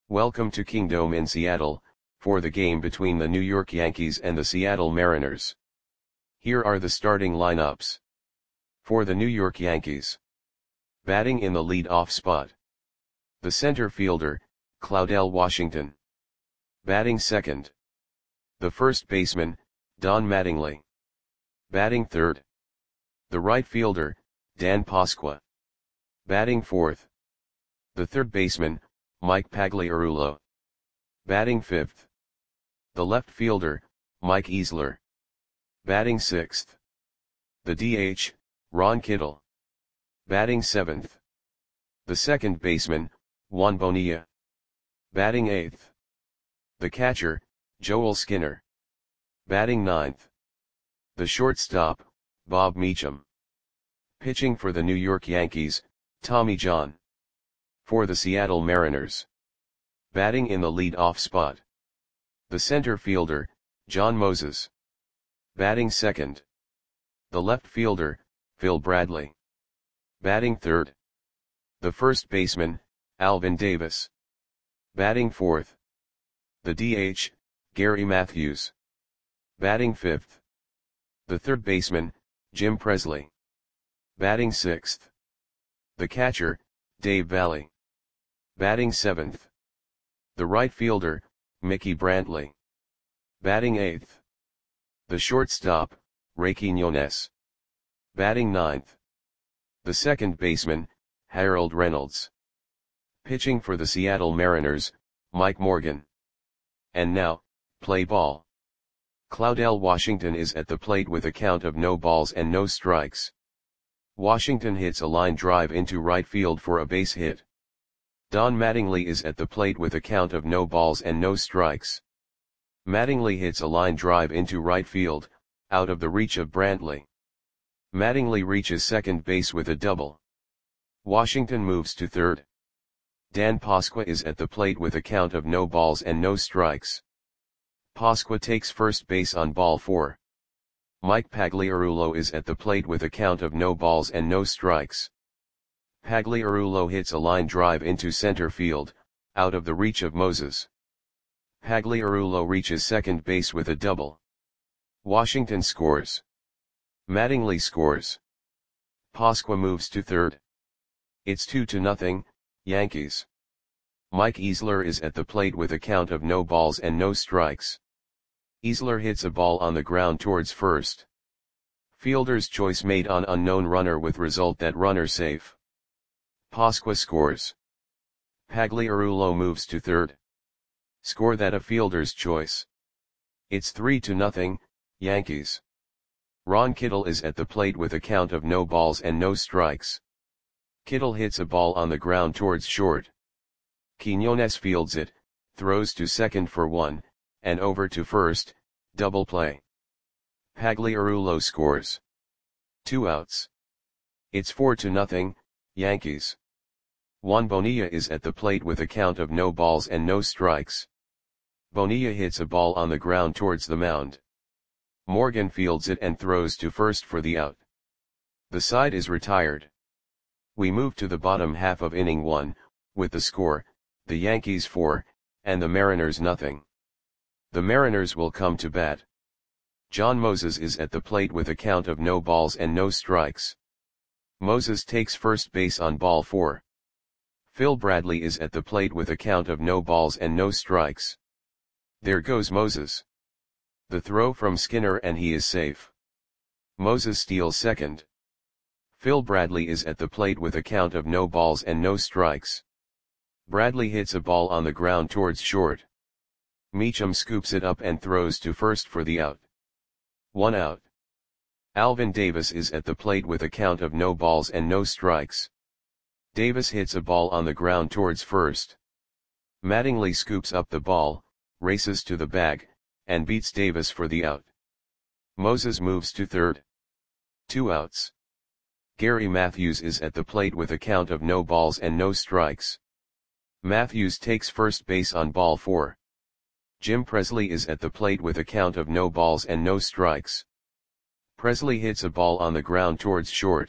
Welcome to Kingdome in Seattle, for the game between the New York Yankees and the Seattle Mariners. Here are the starting lineups. For the New York Yankees. Batting in the lead-off spot. The center fielder, Claudell Washington. Batting second. The first baseman, Don Mattingly. Batting third. The right fielder, Dan Pasqua. Batting fourth. The third baseman, Mike Pagliarulo. Batting fifth. The left fielder, Mike Easler. Batting sixth. The DH, Ron Kittle. Batting seventh. The second baseman, Juan Bonilla. Batting eighth. The catcher, Joel Skinner. Batting ninth. The shortstop, Bob Meacham. Pitching for the New York Yankees, Tommy John. For the Seattle Mariners. Batting in the lead-off spot. The center fielder, John Moses. Batting second. The left fielder, Phil Bradley. Batting third. The first baseman, Alvin Davis. Batting fourth. The DH, Gary Matthews. Batting fifth. The third baseman, Jim Presley. Batting sixth. The catcher, Dave Valle. Batting seventh. The right fielder, Mickey Brantley. Batting eighth. The shortstop, Ray Quiñones. Batting ninth. The second baseman, Harold Reynolds. Pitching for the Seattle Mariners, Mike Morgan. And now, play ball. Claudell Washington is at the plate with a count of no balls and no strikes. Washington hits a line drive into right field for a base hit. Don Mattingly is at the plate with a count of no balls and no strikes. Mattingly hits a line drive into right field, out of the reach of Brantley. Mattingly reaches second base with a double. Washington moves to third. Dan Pasqua is at the plate with a count of no balls and no strikes. Pasqua takes first base on ball 4. Mike Pagliarulo is at the plate with a count of no balls and no strikes. Pagliarulo hits a line drive into center field, out of the reach of Moses. Pagliarulo reaches second base with a double. Washington scores. Mattingly scores. Pasqua moves to third. It's 2-0, Yankees. Mike Easler is at the plate with a count of no balls and no strikes. Easler hits a ball on the ground towards first. Fielder's choice made on unknown runner with result that runner safe. Pasqua scores. Pagliarulo moves to third. Score that a fielder's choice. It's 3-0, Yankees. Ron Kittle is at the plate with a count of no balls and no strikes. Kittle hits a ball on the ground towards short. Quiñones fields it, throws to second for 1, and over to first, double play. Pagliarulo scores. 2 outs. It's 4-0, Yankees. Juan Bonilla is at the plate with a count of no balls and no strikes. Bonilla hits a ball on the ground towards the mound. Morgan fields it and throws to first for the out. The side is retired. We move to the bottom half of inning 1, with the score, the Yankees 4, and the Mariners 0. The Mariners will come to bat. John Moses is at the plate with a count of no balls and no strikes. Moses takes first base on ball 4. Phil Bradley is at the plate with a count of no balls and no strikes. There goes Moses. The throw from Skinner and he is safe. Moses steals second. Phil Bradley is at the plate with a count of no balls and no strikes. Bradley hits a ball on the ground towards short. Meacham scoops it up and throws to first for the out. 1 out. Alvin Davis is at the plate with a count of no balls and no strikes. Davis hits a ball on the ground towards first. Mattingly scoops up the ball, races to the bag, and beats Davis for the out. Moses moves to third. 2 outs. Gary Matthews is at the plate with a count of no balls and no strikes. Matthews takes first base on ball 4. Jim Presley is at the plate with a count of no balls and no strikes. Presley hits a ball on the ground towards short.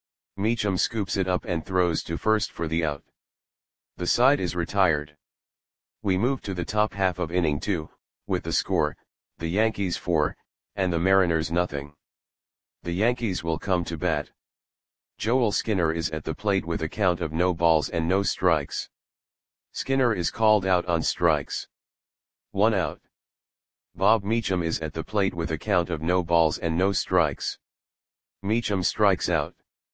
Meacham scoops it up and throws to first for the out. The side is retired. We move to the top half of inning 2, with the score, the Yankees 4, and the Mariners nothing. The Yankees will come to bat. Joel Skinner is at the plate with a count of no balls and no strikes. Skinner is called out on strikes. 1 out. Bob Meacham is at the plate with a count of no balls and no strikes. Meacham strikes out.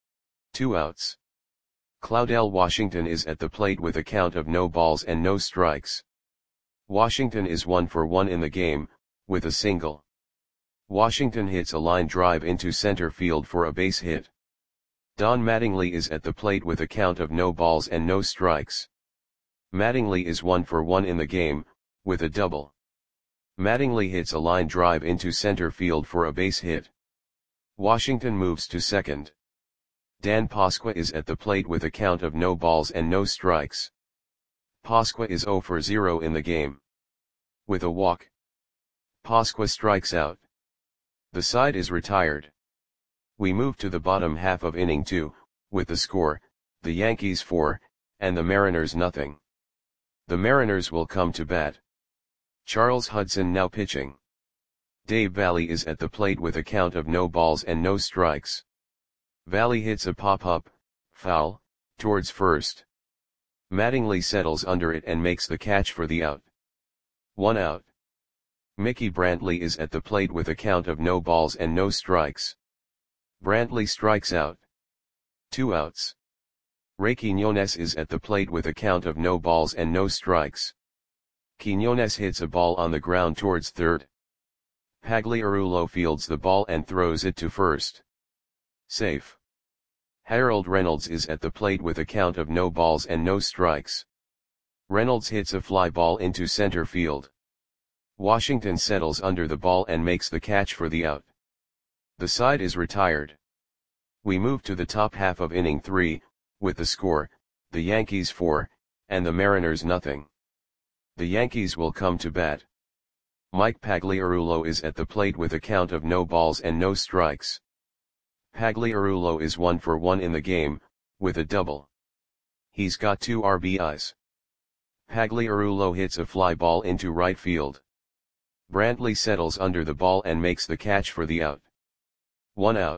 2 outs. Claudell Washington is at the plate with a count of no balls and no strikes. Washington is 1 for 1 in the game, with a single. Washington hits a line drive into center field for a base hit. Don Mattingly is at the plate with a count of no balls and no strikes. Mattingly is 1 for 1 in the game, with a double. Mattingly hits a line drive into center field for a base hit. Washington moves to second. Dan Pasqua is at the plate with a count of no balls and no strikes. Pasqua is 0 for 0 in the game. With a walk, Pasqua strikes out. The side is retired. We move to the bottom half of inning 2, with the score, the Yankees 4, and the Mariners nothing. The Mariners will come to bat. Charles Hudson now pitching. Dave Valle is at the plate with a count of no balls and no strikes. Valle hits a pop-up, foul, towards first. Mattingly settles under it and makes the catch for the out. 1 out. Mickey Brantley is at the plate with a count of no balls and no strikes. Brantley strikes out. 2 outs. Ray Quiñones is at the plate with a count of no balls and no strikes. Quiñones hits a ball on the ground towards third. Pagliarulo fields the ball and throws it to first. Safe. Harold Reynolds is at the plate with a count of no balls and no strikes. Reynolds hits a fly ball into center field. Washington settles under the ball and makes the catch for the out. The side is retired. We move to the top half of inning 3, with the score, the Yankees 4, and the Mariners nothing. The Yankees will come to bat. Mike Pagliarulo is at the plate with a count of no balls and no strikes. Pagliarulo is 1 for 1 in the game, with a double. He's got 2 RBIs. Pagliarulo hits a fly ball into right field. Brantley settles under the ball and makes the catch for the out. 1 out.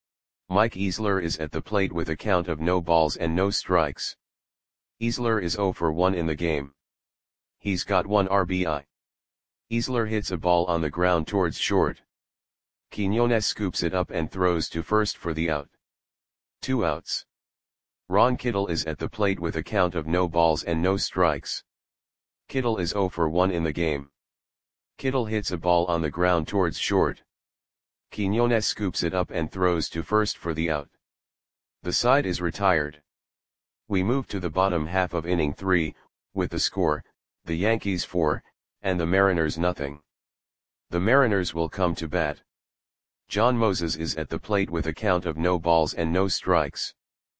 Mike Easler is at the plate with a count of no balls and no strikes. Easler is 0 for 1 in the game. He's got 1 RBI. Easler hits a ball on the ground towards short. Quiñones scoops it up and throws to first for the out. 2 outs. Ron Kittle is at the plate with a count of no balls and no strikes. Kittle is 0 for 1 in the game. Kittle hits a ball on the ground towards short. Quiñones scoops it up and throws to first for the out. The side is retired. We move to the bottom half of inning 3, with the score, the Yankees 4, and the Mariners nothing. The Mariners will come to bat. John Moses is at the plate with a count of no balls and no strikes.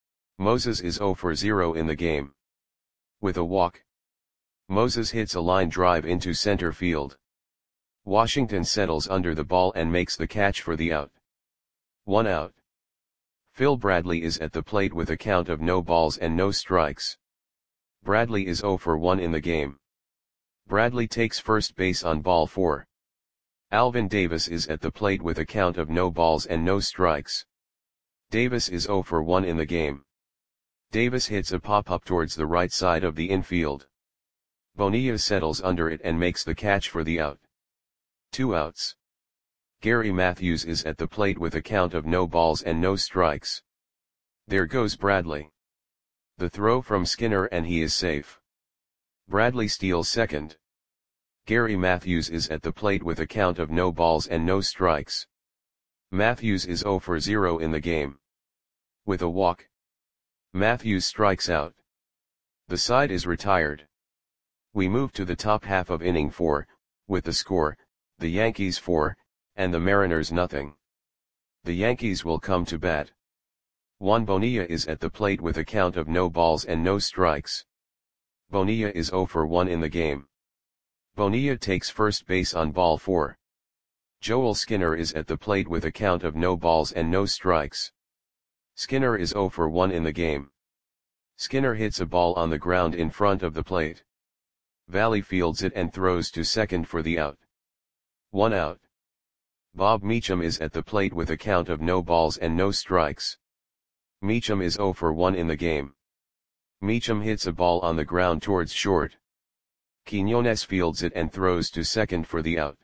Moses is 0 for 0 in the game. With a walk, Moses hits a line drive into center field. Washington settles under the ball and makes the catch for the out. 1 out. Phil Bradley is at the plate with a count of no balls and no strikes. Bradley is 0 for 1 in the game. Bradley takes first base on ball 4. Alvin Davis is at the plate with a count of no balls and no strikes. Davis is 0 for 1 in the game. Davis hits a pop-up towards the right side of the infield. Bonilla settles under it and makes the catch for the out. 2 outs. Gary Matthews is at the plate with a count of no balls and no strikes. There goes Bradley. The throw from Skinner and he is safe. Bradley steals second. Gary Matthews is at the plate with a count of no balls and no strikes. Matthews is 0 for 0 in the game. With a walk, Matthews strikes out. The side is retired. We move to the top half of inning 4, with the score, the Yankees 4, and the Mariners nothing. The Yankees will come to bat. Juan Bonilla is at the plate with a count of no balls and no strikes. Bonilla is 0 for 1 in the game. Bonilla takes first base on ball 4. Joel Skinner is at the plate with a count of no balls and no strikes. Skinner is 0 for 1 in the game. Skinner hits a ball on the ground in front of the plate. Valley fields it and throws to second for the out. 1 out. Bob Meacham is at the plate with a count of no balls and no strikes. Meacham is 0 for 1 in the game. Meacham hits a ball on the ground towards short. Quinones fields it and throws to second for the out.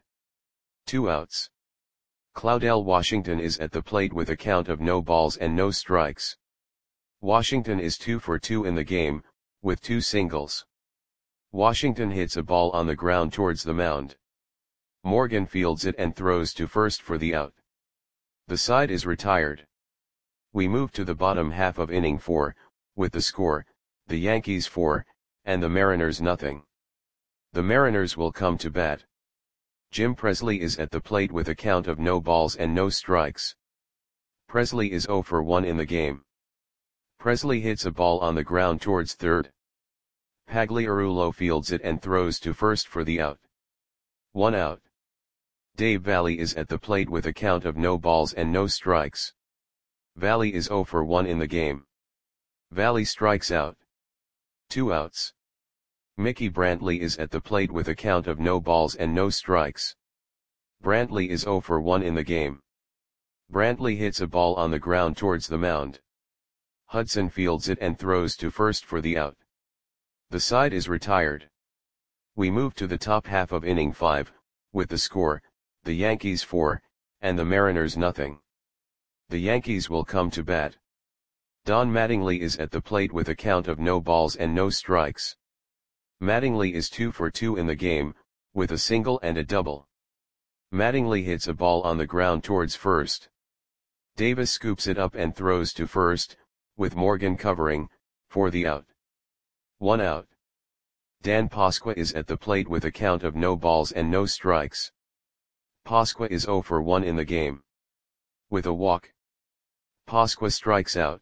2 outs. Claudel Washington is at the plate with a count of no balls and no strikes. Washington is 2 for 2 in the game, with 2 singles. Washington hits a ball on the ground towards the mound. Morgan fields it and throws to first for the out. The side is retired. We move to the bottom half of inning 4, with the score, the Yankees 4, and the Mariners nothing. The Mariners will come to bat. Jim Presley is at the plate with a count of no balls and no strikes. Presley is 0 for 1 in the game. Presley hits a ball on the ground towards third. Pagliarulo fields it and throws to first for the out. 1 out. Dave Valley is at the plate with a count of no balls and no strikes. Valley is 0 for 1 in the game. Valley strikes out. 2 outs. Mickey Brantley is at the plate with a count of no balls and no strikes. Brantley is 0 for 1 in the game. Brantley hits a ball on the ground towards the mound. Hudson fields it and throws to first for the out. The side is retired. We move to the top half of inning 5, with the score, the Yankees 4, and the Mariners nothing. The Yankees will come to bat. Don Mattingly is at the plate with a count of no balls and no strikes. Mattingly is 2 for 2 in the game, with a single and a double. Mattingly hits a ball on the ground towards first. Davis scoops it up and throws to first, with Morgan covering, for the out. 1 out. Dan Pasqua is at the plate with a count of no balls and no strikes. Pasqua is 0 for 1 in the game. With a walk. Pasqua strikes out.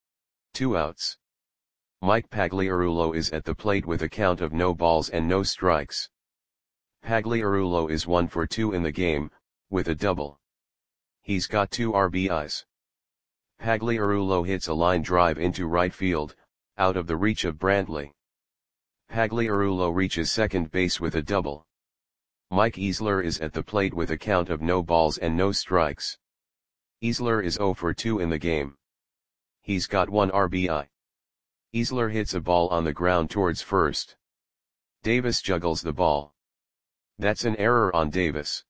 2 outs. Mike Pagliarulo is at the plate with a count of no balls and no strikes. Pagliarulo is 1 for 2 in the game, with a double. He's got 2 RBIs. Pagliarulo hits a line drive into right field, out of the reach of Brantley. Pagliarulo reaches second base with a double. Mike Easler is at the plate with a count of no balls and no strikes. Easler is 0 for 2 in the game. He's got 1 RBI. Easler hits a ball on the ground towards first. Davis juggles the ball. That's an error on Davis.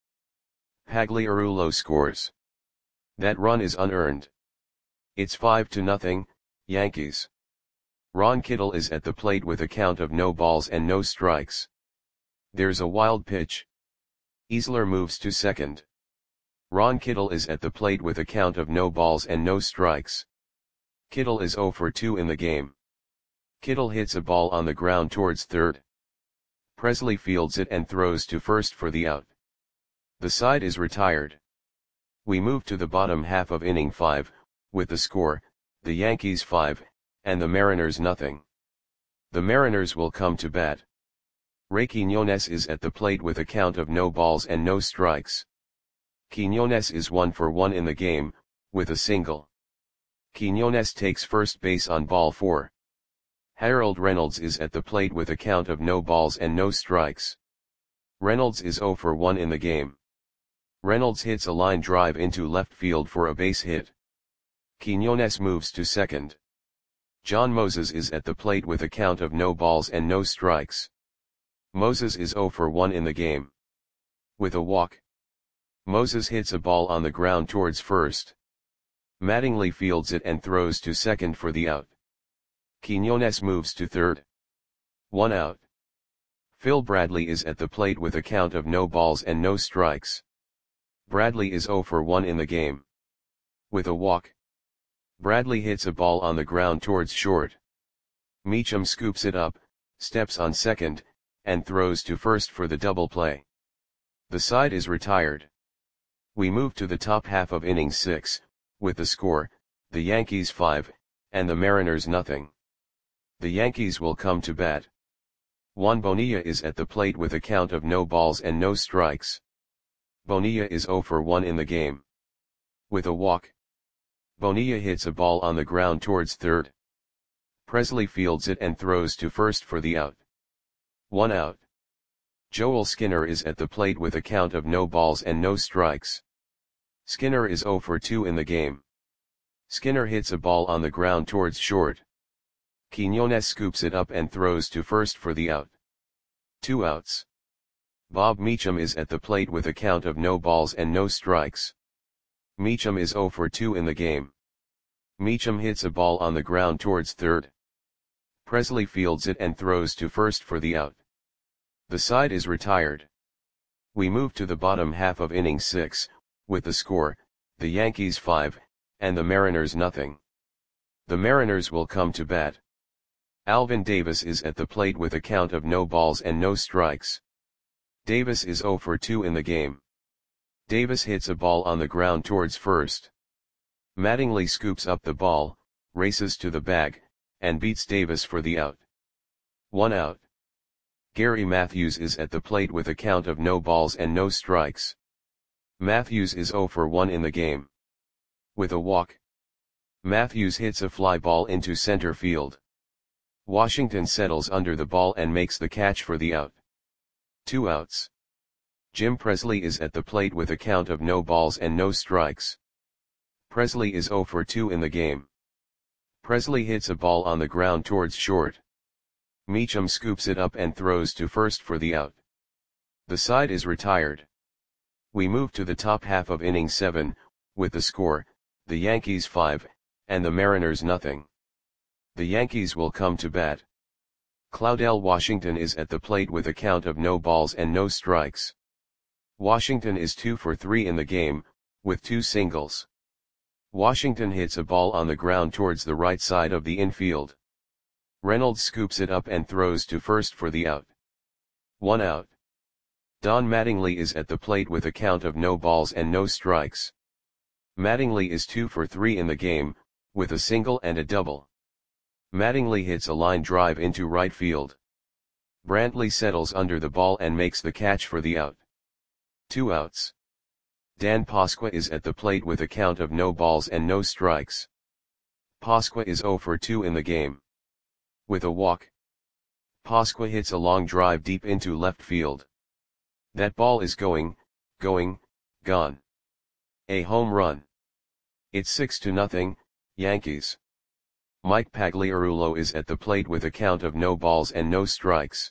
Pagliarulo scores. That run is unearned. It's 5-0, Yankees. Ron Kittle is at the plate with a count of no balls and no strikes. There's a wild pitch. Easler moves to second. Ron Kittle is at the plate with a count of no balls and no strikes. Kittle is 0 for 2 in the game. Kittle hits a ball on the ground towards third. Presley fields it and throws to first for the out. The side is retired. We move to the bottom half of inning 5, with the score, the Yankees 5, and the Mariners nothing. The Mariners will come to bat. Ray Quinones is at the plate with a count of no balls and no strikes. Quinones is 1 for 1 in the game, with a single. Quinones takes first base on ball 4. Harold Reynolds is at the plate with a count of no balls and no strikes. Reynolds is 0 for 1 in the game. Reynolds hits a line drive into left field for a base hit. Quinones moves to second. John Moses is at the plate with a count of no balls and no strikes. Moses is 0 for 1 in the game. With a walk. Moses hits a ball on the ground towards first. Mattingly fields it and throws to second for the out. Quinones moves to third. 1 out. Phil Bradley is at the plate with a count of no balls and no strikes. Bradley is 0 for 1 in the game. With a walk. Bradley hits a ball on the ground towards short. Meacham scoops it up, steps on second, and throws to first for the double play. The side is retired. We move to the top half of inning 6, with the score, the Yankees 5, and the Mariners nothing. The Yankees will come to bat. Juan Bonilla is at the plate with a count of no balls and no strikes. Bonilla is 0 for 1 in the game. With a walk. Bonilla hits a ball on the ground towards third. Presley fields it and throws to first for the out. 1 out. Joel Skinner is at the plate with a count of no balls and no strikes. Skinner is 0 for 2 in the game. Skinner hits a ball on the ground towards short. Quiñones scoops it up and throws to first for the out. 2 outs. Bob Meacham is at the plate with a count of no balls and no strikes. Meacham is 0 for 2 in the game. Meacham hits a ball on the ground towards third. Presley fields it and throws to first for the out. The side is retired. We move to the bottom half of inning 6, with the score, the Yankees 5, and the Mariners nothing. The Mariners will come to bat. Alvin Davis is at the plate with a count of no balls and no strikes. Davis is 0 for 2 in the game. Davis hits a ball on the ground towards first. Mattingly scoops up the ball, races to the bag, and beats Davis for the out. 1 out. Gary Matthews is at the plate with a count of no balls and no strikes. Matthews is 0 for 1 in the game. With a walk, Matthews hits a fly ball into center field. Washington settles under the ball and makes the catch for the out. 2 outs. Jim Presley is at the plate with a count of no balls and no strikes. Presley is 0 for 2 in the game. Presley hits a ball on the ground towards short. Meacham scoops it up and throws to first for the out. The side is retired. We move to the top half of inning 7, with the score, the Yankees 5, and the Mariners nothing. The Yankees will come to bat. Claudell Washington is at the plate with a count of no balls and no strikes. Washington is 2 for 3 in the game, with 2 singles. Washington hits a ball on the ground towards the right side of the infield. Reynolds scoops it up and throws to first for the out. 1 out. Don Mattingly is at the plate with a count of no balls and no strikes. Mattingly is 2 for 3 in the game, with a single and a double. Mattingly hits a line drive into right field. Brantley settles under the ball and makes the catch for the out. 2 outs. Dan Pasqua is at the plate with a count of no balls and no strikes. Pasqua is 0 for 2 in the game. With a walk, Pasqua hits a long drive deep into left field. That ball is going, gone. A home run. It's 6-0, Yankees. Mike Pagliarulo is at the plate with a count of no balls and no strikes.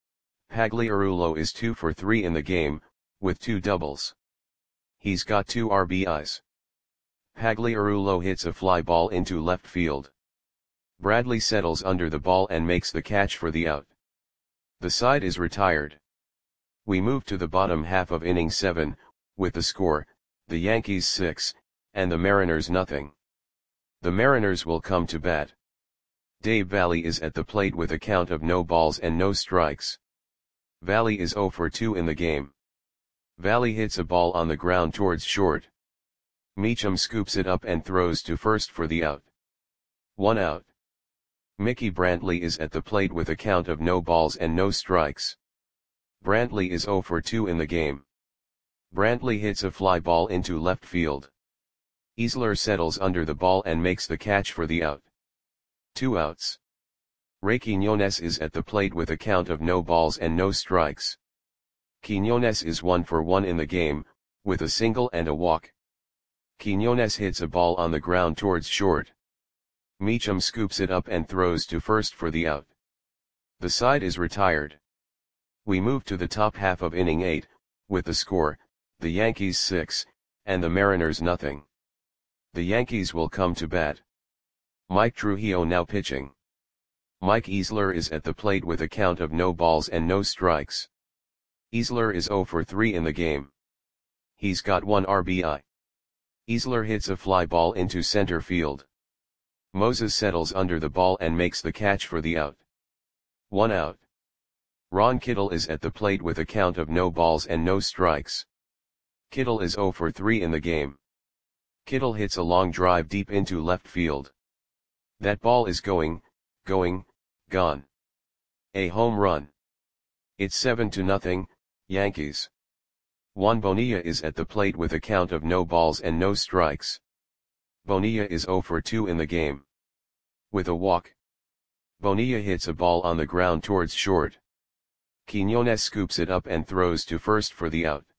Pagliarulo is 2 for 3 in the game, with 2 doubles. He's got 2 RBIs. Pagliarulo hits a fly ball into left field. Bradley settles under the ball and makes the catch for the out. The side is retired. We move to the bottom half of inning 7, with the score, the Yankees 6, and the Mariners nothing. The Mariners will come to bat. Dave Valle is at the plate with a count of no balls and no strikes. Valle is 0 for 2 in the game. Valle hits a ball on the ground towards short. Meacham scoops it up and throws to first for the out. 1 out. Mickey Brantley is at the plate with a count of no balls and no strikes. Brantley is 0 for 2 in the game. Brantley hits a fly ball into left field. Easler settles under the ball and makes the catch for the out. 2 outs. Ray Quiñones is at the plate with a count of no balls and no strikes. Quiñones is 1 for 1 in the game, with a single and a walk. Quiñones hits a ball on the ground towards short. Meacham scoops it up and throws to first for the out. The side is retired. We move to the top half of inning 8, with the score, the Yankees 6, and the Mariners nothing. The Yankees will come to bat. Mike Trujillo now pitching. Mike Easler is at the plate with a count of no balls and no strikes. Easler is 0 for 3 in the game. He's got 1 RBI. Easler hits a fly ball into center field. Moses settles under the ball and makes the catch for the out. 1 out. Ron Kittle is at the plate with a count of no balls and no strikes. Kittle is 0 for 3 in the game. Kittle hits a long drive deep into left field. That ball is going, gone. A home run. It's 7-0, Yankees. Juan Bonilla is at the plate with a count of no balls and no strikes. Bonilla is 0 for 2 in the game. With a walk, Bonilla hits a ball on the ground towards short. Quiñones scoops it up and throws to first for the out.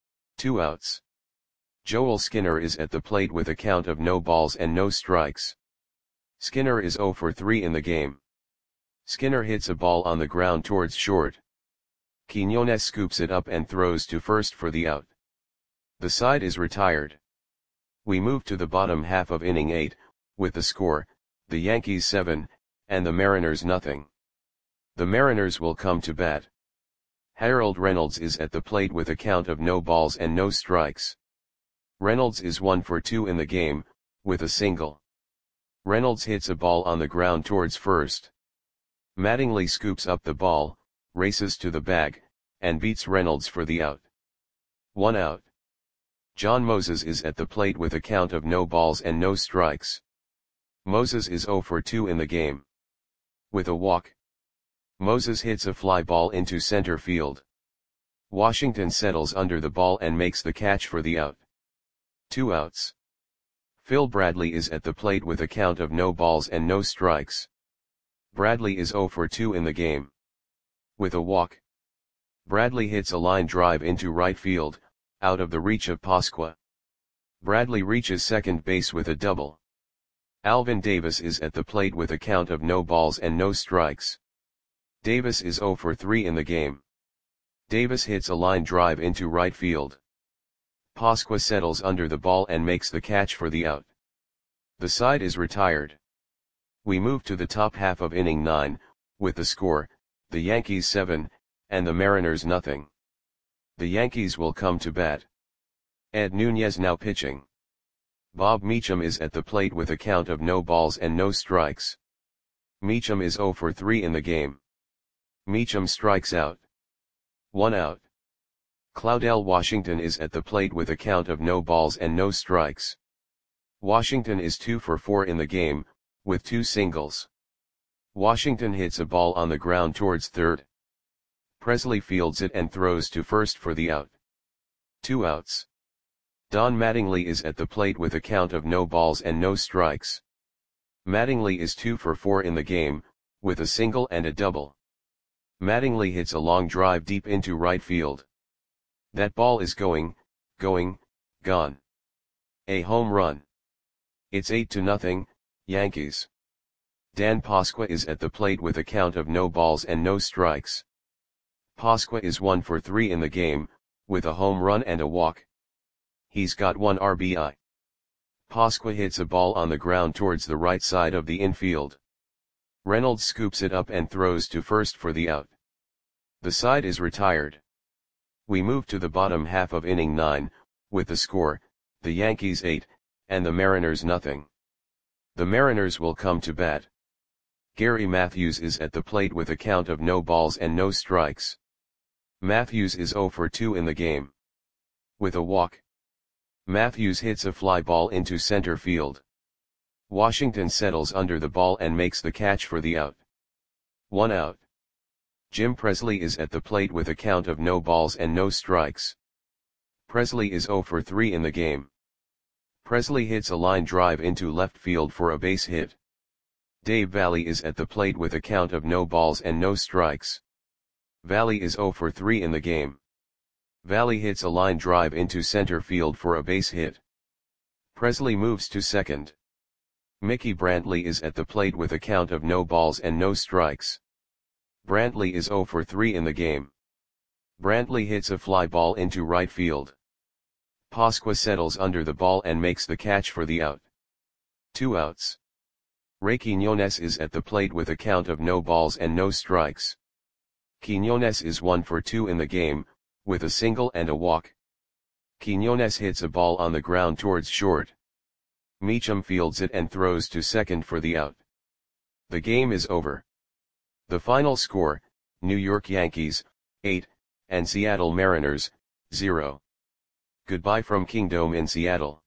2 outs. Joel Skinner is at the plate with a count of no balls and no strikes. Skinner is 0 for 3 in the game. Skinner hits a ball on the ground towards short. Quiñones scoops it up and throws to first for the out. The side is retired. We move to the bottom half of inning 8, with the score, the Yankees 7, and the Mariners nothing. The Mariners will come to bat. Harold Reynolds is at the plate with a count of no balls and no strikes. Reynolds is 1 for 2 in the game, with a single. Reynolds hits a ball on the ground towards first. Mattingly scoops up the ball, races to the bag, and beats Reynolds for the out. 1 out. John Moses is at the plate with a count of no balls and no strikes. Moses is 0 for 2 in the game. With a walk. Moses hits a fly ball into center field. Washington settles under the ball and makes the catch for the out. 2 outs. Phil Bradley is at the plate with a count of no balls and no strikes. Bradley is 0 for 2 in the game. With a walk. Bradley hits a line drive into right field, out of the reach of Pasqua. Bradley reaches second base with a double. Alvin Davis is at the plate with a count of no balls and no strikes. Davis is 0 for 3 in the game. Davis hits a line drive into right field. Pasqua settles under the ball and makes the catch for the out. The side is retired. We move to the top half of inning 9, with the score, the Yankees 7, and the Mariners nothing. The Yankees will come to bat. Ed Nunez now pitching. Bob Meacham is at the plate with a count of no balls and no strikes. Meacham is 0 for 3 in the game. Meacham strikes out. 1 out. Claudell Washington is at the plate with a count of no balls and no strikes. Washington is 2 for 4 in the game, with 2 singles. Washington hits a ball on the ground towards third. Presley fields it and throws to first for the out. 2 outs. Don Mattingly is at the plate with a count of no balls and no strikes. Mattingly is 2 for 4 in the game, with a single and a double. Mattingly hits a long drive deep into right field. That ball is gone. A home run. It's 8-0, Yankees. Dan Pasqua is at the plate with a count of no balls and no strikes. Pasqua is 1 for 3 in the game, with a home run and a walk. He's got 1 RBI. Pasqua hits a ball on the ground towards the right side of the infield. Reynolds scoops it up and throws to first for the out. The side is retired. We move to the bottom half of inning 9, with the score, the Yankees 8, and the Mariners nothing. The Mariners will come to bat. Gary Matthews is at the plate with a count of no balls and no strikes. Matthews is 0 for 2 in the game. With a walk. Matthews hits a fly ball into center field. Washington settles under the ball and makes the catch for the out. 1 out. Jim Presley is at the plate with a count of no balls and no strikes. Presley is 0 for 3 in the game. Presley hits a line drive into left field for a base hit. Dave Valle is at the plate with a count of no balls and no strikes. Valle is 0 for 3 in the game. Valle hits a line drive into center field for a base hit. Presley moves to second. Mickey Brantley is at the plate with a count of no balls and no strikes. Brantley is 0 for 3 in the game. Brantley hits a fly ball into right field. Pasqua settles under the ball and makes the catch for the out. 2 outs. Ray Quiñones is at the plate with a count of no balls and no strikes. Quiñones is 1 for 2 in the game, with a single and a walk. Quiñones hits a ball on the ground towards short. Meacham fields it and throws to second for the out. The game is over. The final score, New York Yankees, 8, and Seattle Mariners, 0. Goodbye from Kingdome in Seattle.